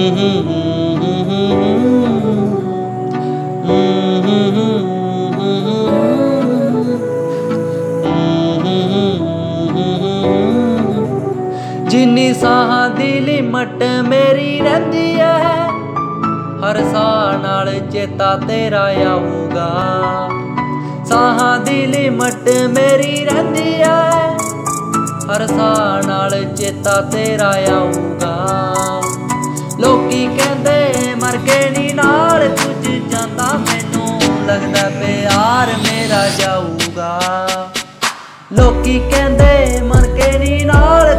ਜਿੰਨੀ ਸਾਹਾਂ ਦੀ ਲਿਮਟ ਮੇਰੀ ਰਹਿੰਦੀ ਐ, ਹਰ ਸਾਹ ਨਾਲ ਚੇਤਾ ਤੇਰਾ ਆਊਗਾ। ਸਾਹਾਂ ਦੀ ਲਿਮਟ ਮੇਰੀ ਰਹਿੰਦੀ ਐ, ਹਰ ਸਾਹ ਨਾਲ ਚੇਤਾ ਤੇਰਾ ਆਊਗਾ। ਲੋਕੀ ਕਹਿੰਦੇ ਮਰ ਕੇ ਨੀ ਨਾਲ ਕੁਝ ਜਾਂਦਾ, ਮੈਨੂੰ ਲੱਗਦਾ ਪਿਆਰ ਮੇਰਾ ਜਾਊਗਾ। ਲੋਕੀ ਕਹਿੰਦੇ ਮਰ ਕੇ ਨੀ ਨਾਲ